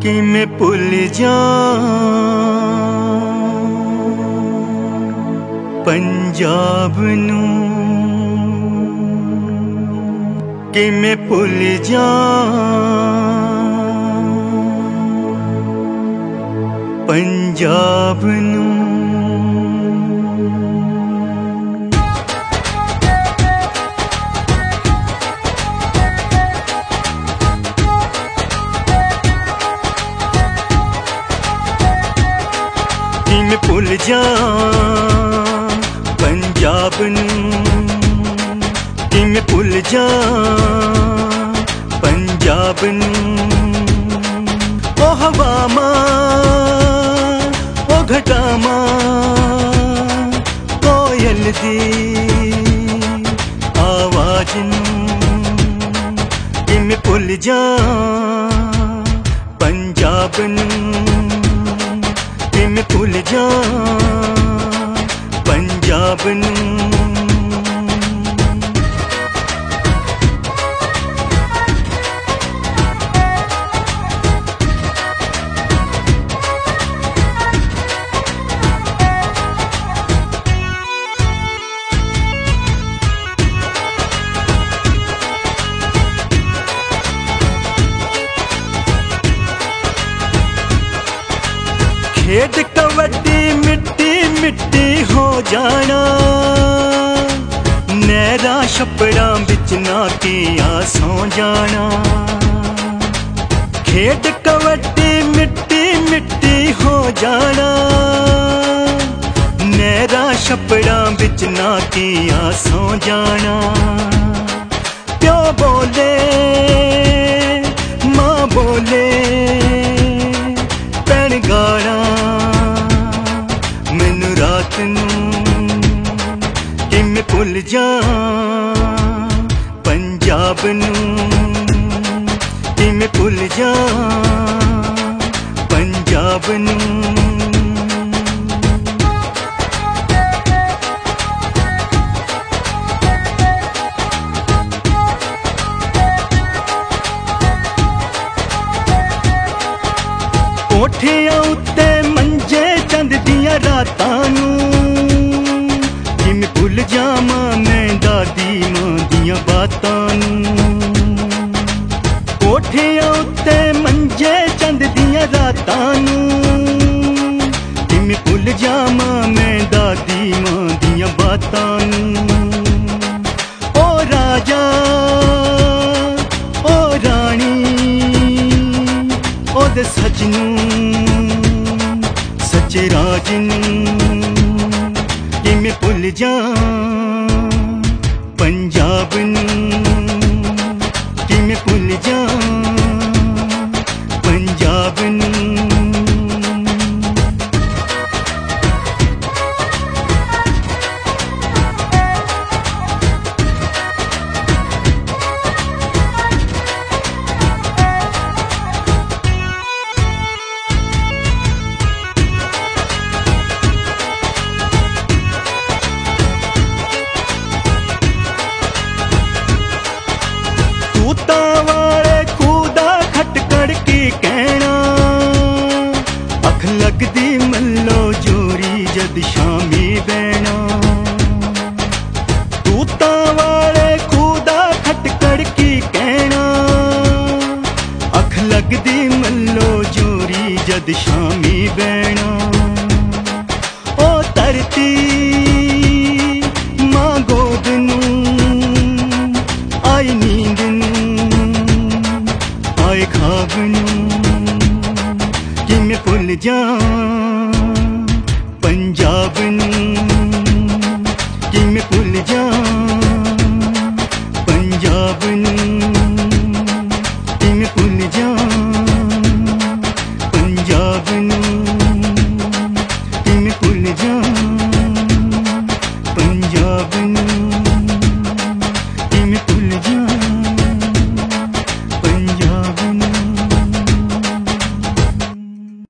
कि मैं भुल जाऊं पंजाब नू, कि मैं भुल जाऊं पंजाब नू। कि मैं भुल जाऊं पंजाब नू, कि मैं भुल जाऊं पंजाब नू। ओ हवावां ओ घटावां कोयल दी आवाज नू, कि मैं भुल जाऊं पंजाब नू, कि मैं भुल जाऊं पंजाब नू। खेड कबड्डी मिट्टी मिट्टी हो जाना, नहरा छप्पड़ा बिच नाटिया सौ जाना। खेड कबड्डी मिट्टी मिट्टी हो जाना, नहरा छप्पड़ा बिच नाटिया सौ जाना। प्यो बोले मां बोले भैन गाना मैनू रात नू, कि मैं भुल जाऊं पंजाब नू, कि मैं भुल जाऊं पंजाब नू। कोठियां उत्ते मंजे चंद दियां रातां नू, कि मैं भुल जावां मैं दादी मां दियां बातां नू। कोठियां उत्ते मंजे चंद दियां रातां नू, कि मैं भुल जावां मैं दादी मां दियां बातां नू। ओ राजा ओ रानी ओदे सजनू सच्चे राज नू, कि मैं भुल जाऊं पंजाब नू, कि मैं भुल जाऊं पंजाब नू। वाले खूदा खटकड़ की कहना, अख लगदी मल्लो जोरी जद शामी बहना। तूता वाले खूदा खटकड़ की कहना, अख लगदी मल्लो जोरी जद शामी बहना। ओ धरती मां गोद नू आई नींद नू आए ख्वाब नू, कि मैं भुल जाऊं पंजाब नू, कि मैं भुल जाऊं पंजाब नू, कि मैं भुल जाऊं पंजाब नू, कि मैं भुल जाऊं पंजाब नू, कि मैं भुल जाऊं।